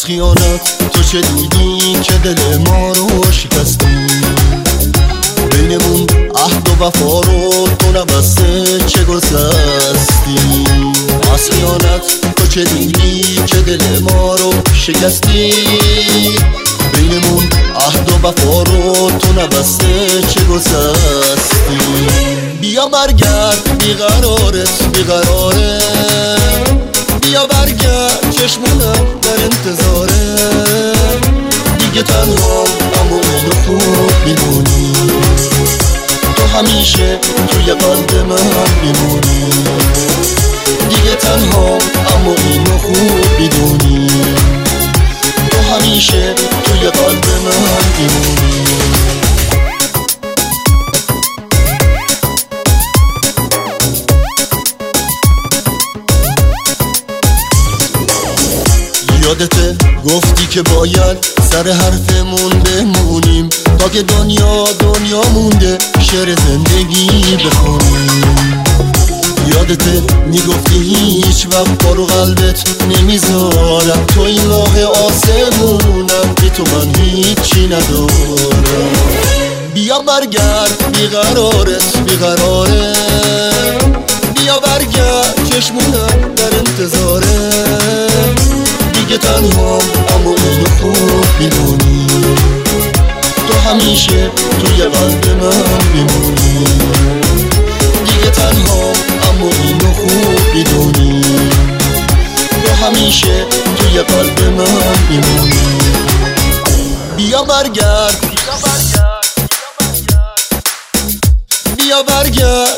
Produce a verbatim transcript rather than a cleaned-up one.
خیانت تو چه دیدی که دل ما رو شکستی؟ بینمون عهد و وفا رو تو نبسته چه گذستی؟ از خیانت تو چه دیدی که دل ما رو شکستی؟ بینمون عهد و وفا رو تو نبسته چه گذستی؟ بیا برگرد بیقرارت بیقراره، بیا برگرد چشمونم در انتظاره. دیگه تنها اما اینو خوب میدونی، تو همیشه توی قلب من میمونی. دیگه تنها اما اینو خوب میدونی، تو همیشه توی قلب من میمونی. یادته گفتی که باید سر حرفمون بمونیم تا که دنیا دنیا مونده شعر زندگی بخونیم. یادته میگفتی هیچ وقت بارو قلبت نمیذارم، تو این راه آسمونم بی تو من هیچی ندارم. بیا برگرد بیقرارت بیقراره، بیا برگرد چشمونم در انتظاره. دیگه تنها اما اینو خوب میدونی، تو همیشه توی قلب من میمونی. دیگه تنها اما اینو خوب میدونی، تو همیشه توی قلب من میمونی. بیا برگرد بیا برگرد